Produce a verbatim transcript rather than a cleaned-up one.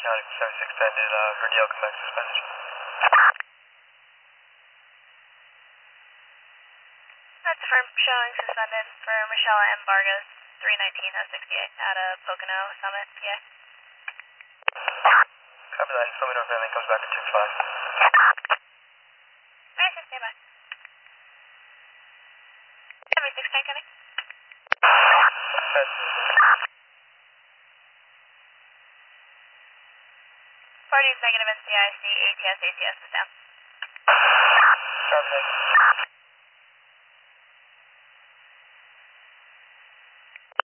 County service extended, uh, Vernio, come back suspended. That's a firm showing suspended for Michelle M. Vargas, three nineteen oh sixty-eight, out of Pocono Summit, P A. Copy that, just let me know if anything comes back at two five. Alright, sir, stand by. seventy-six ten coming. Head. Parties negative N C I C, A T S, A T S is down. Copy that.